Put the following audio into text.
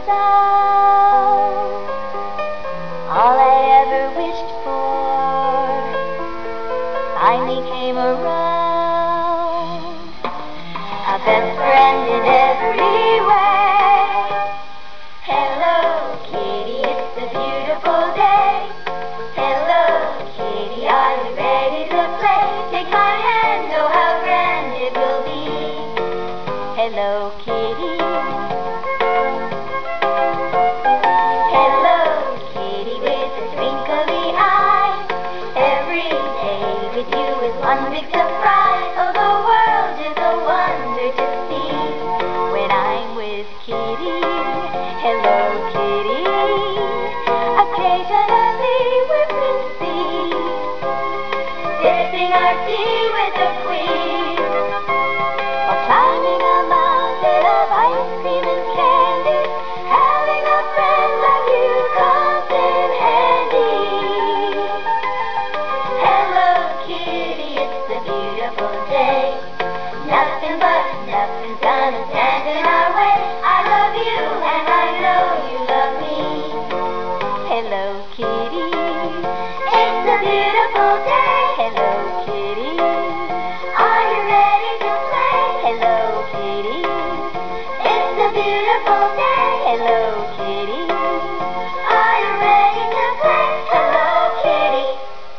sound, all I ever wished for finally came around. A best friend in every way. Hello, Kitty, it's a beautiful day. Hello, Kitty, are you ready to play? Take my hand, oh how grand it will be. Hello, Kitty.